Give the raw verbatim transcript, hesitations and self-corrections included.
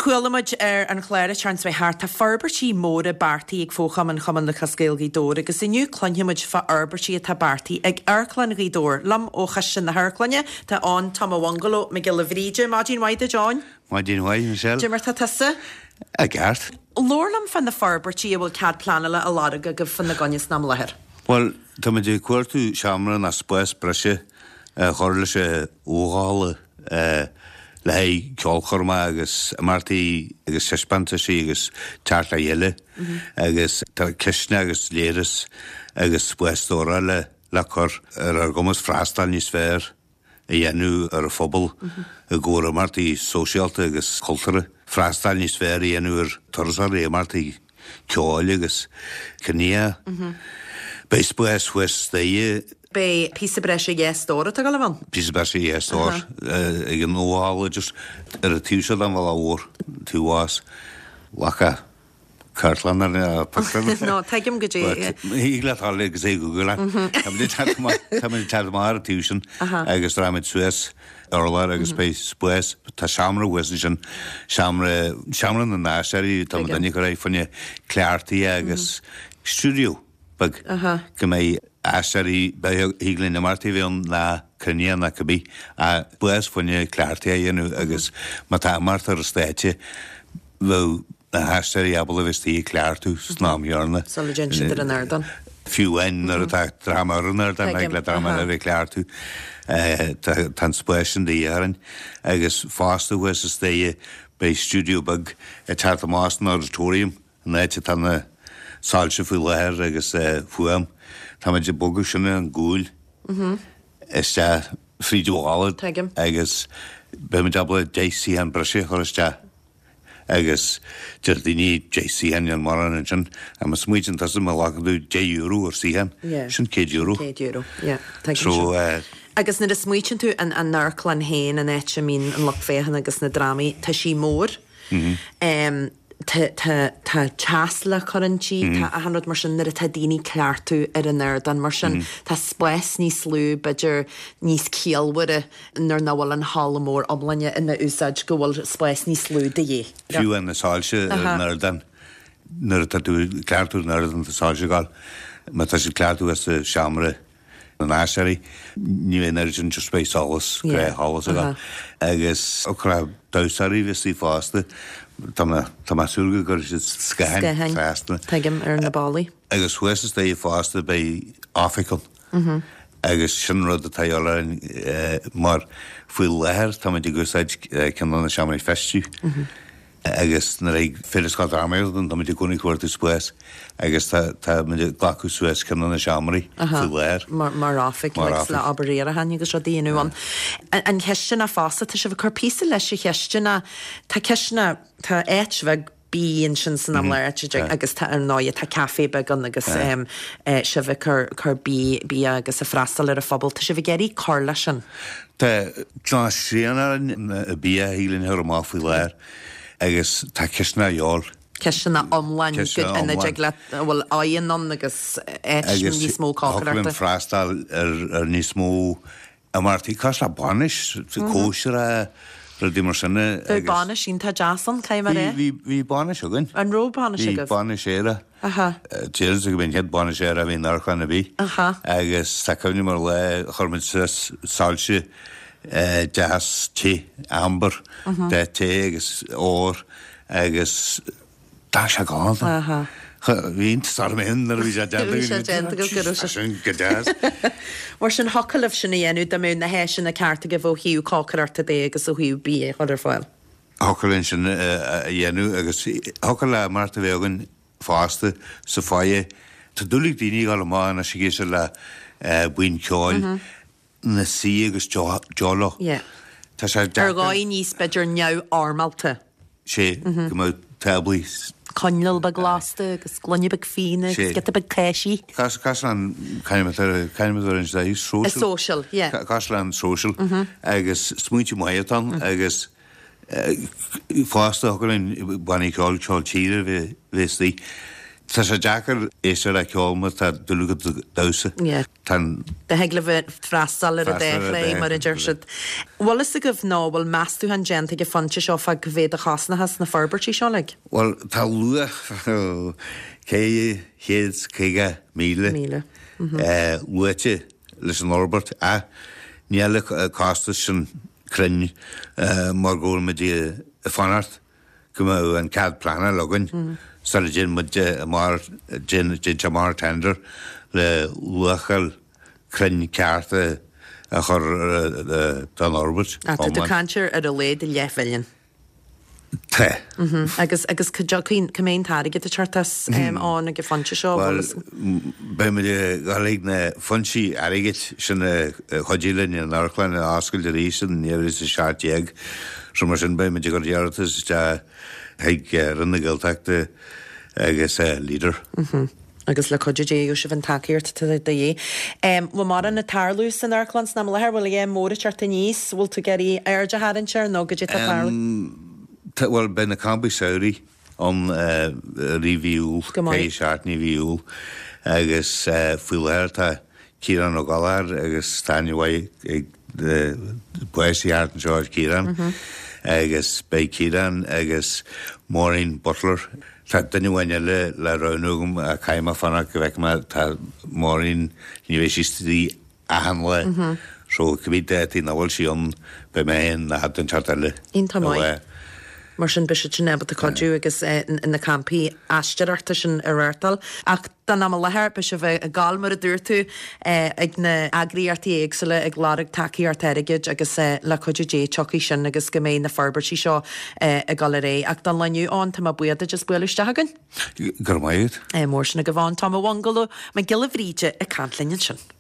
Chualamid ar an chléire tearns bheith thart tá farbertí móra bartaí ag fócham an chaman le chascéilgaí dór agus inniu clonnemuid fa arbertí a tá bartaí ag airclangaí dór lam ó chasin na hairclanne tá an Tom Wangalo me gil bhríide Madín Waide John. Madín Waide Michelle. Jimmer tá tasa? A gart. Lorlam fan na farbertí a bhfuil cad planala a ládaga go fan na gannis nam lehir. Well, tá me dé cuartú seamra na spes breise chorla sé ógála lei ceolchorma agus martaí agus seispanta sí agus teartla dhéile agus tá cisne agus léras agus buestóra le le chur ar ar gomas freastal níos fér a dhéanú ar a phobal a ggóra martaí sóisialta agus cultúra freastal níos fér a dhéanú ar torsarí a martaí ceáil agus cnia Beis bues wes daie Be písa breise ghéastóra tá galvan? Písa breise ghéastóra ag an óhála just ar a tíúsad an bhil áhór túhás lacha cartlan ar a pactan. No, teigim go dé. Hí le thála agus é Google. Tá mé tead mar a tíúsin agus ráid Suez orlar agus beis bues tá seamra wesan sin seamra seamra na náisiirí tá daine go raibh fanne cleartaí agus stúdiú bag go mé Asari híglinn na martaí bhíon na cruine na cabbí a bues fanne cleartaí a dhéanú agus má tá marta ar a stáite bh na hasairí abal a bhistí cleartú snámhearna. Sola gin siad an airdan. Fiúin ar a drama ar an airdan ag le drama a bheith cleartú tan spéisian de dhéaran agus fásta was is déie bei studio bag a tart a mástan auditorium na éite tanna sáilse fú leir agus fuam Tá me de bogu sinna an gúil is te frídúála agus be me dabla J C an breise choiste agus deir daoine J C an an mar an sin a mas smuoin tas me lagadú J euro ar síhan sin cé euro. Cé euro, yeah. So, agus na is smuoin tú an an narclan héin an éite mín an loch féhan agus na drámaí tá sí mór. Tá teasla chorantí tá a hanrad mar sin nar a tá daoine cleartú ar an airdan mar sin tá spéis níos slú beidir níos cialmhare nar nahfuil an hálamór omlainne ina úsáid go bhfuil spéis níos slú de dhé. Fiú an na sáilse ar airdan nar tá tú cleartú ar airdan tá sáilse gáil má tá si cleartú as a seamra na náisiirí ní bhéon ar sin just spéis álas gré hálas a agus ó chrá dásarí bhí fásta Tá má súga gur si scain fásta. Teigim ar na bálaí. Agus huesas é fásta bei áficail. Agus sin rud a taola mar fuil lehar tá de gusáid ceanna seamaí festú. Agus na ag féidirá ráméildan tá de gúnig cuairta Suez agus tá ghlacu Suez ceanna seamaí fuil lehar. Mar áfic le abaréar a haine agus ra daonúan. An cheistin a fásta tá se bh carpísa leis sé cheistina tá ceisna tá éit bheith bíon sin san am leir agus tá an náide tá caé be gan agus se bheith chu bí agus a freistal ar a fphobal tá se bh géirí cá lei sin. Tá glá síana a bí hílinn ar má faoi leir agus tá ceisna eol. Ceisina omlain ina deagla bhfuil aon agus éit níos mó cácarta. Agus freistal ar níos mó a martaí cás le banis cóisiir a Rydw mar sinna... Fy banis sy'n ta jason, cael mar e? Fi banis o gyn. Yn rô banis o gyf? Fi banis era. Aha. Tiels o gyn het banis era fi'n archan y fi. Aha. Agus ta cwni mar le chormyd salsi jas ti amber. Da te agus o'r agus da siya gond. Aha. Fi'n sar mynd ar fi siya dendag. Fi siya dendag o gyrw siya. Sy'n gydas. Mar sy'n hocolaf sy'n ei enw da mewn na hes yn y carta gyfo hiw cocar ar ty agus o hiw bi e chodr ffoel. Hocolin sy'n ei enw agus hocola marta fe ogan fasta sa ffaie ta dwlig dini gael y ma na si gysio la bwyn coel na si agus jolo. Ie. Ar goi nis bedr niaw armalta. Se, gyma tabli Conil bag lasta, agus glonne bag fina, agus geta bag caishi. Cas lan caimad ar yn dda social. Social, ie. Cas lan social, agus smwyntio maiatan, agus fásta hogan bani cael cael tira fe sti. Tá sé Jackar éis le ceolma tá dulgad dasa tan de hegle bheith freistal ar a déchlé mar a dúirsid. Wallis a goh ná bhfuil measú an genta go fanse seo fa go bhéad a chasnachas na farbertí seo le? Well, tá lua cé chéad chéige míle míle luite leis an Norbert a níala cásta sin crunne mar ggóil me dí a fanart go an cad plana logan sal gin mu mar gin gin mar tender le luachal crunne cearta a chur don Norbert. A tú cantir ar a léad i lefhilin. Te. Agus agus cyn cymén tari gyda chartas án a go fanse seo. Wel, be me galig na fansi arigit sin chodílin yn archlan a asgol dy rysyn ni efris y siart ieg. So mar sin be me gur jartas da heig rynna giltagta agus líder. Agus le coide dé ús an takeíirt de dhé. Bhil mar an na tarlús an arclans na lethir bhfuil é móra charta níos bhfuil tú geirí airde hadan sear nó go dé a Well, ben a campi sauri on uh, review, cé seart ní viúl, agus uh, fuilhéir tá Ciaran O'Gallar agus Tanya Way ag buesi art an George Ciaran, agus bei Ciaran agus Maureen Butler. Tá dynnu wainne le le raunugum a caima fanna go bheith ma tá Maureen ní bheith sístí ahan le. So cybid tí nawal si on be mehin na had an chartale. Inta mai. Mar sin bis sin nebal a codú agus in na campi aistearta sin artal ach dan am lethir be se bheith a galmar a dúirtú ag na agriíartí éagsile ag lárig takeíart airigid agus le coidir dé choí sin agus go méid na farbertí seo a galeré ach dan leniu an tá buad a just buiste hagan? Gur maiad? Mór sin a go bháin tá bhhangalú me gilh bhríide a cantlinn sin.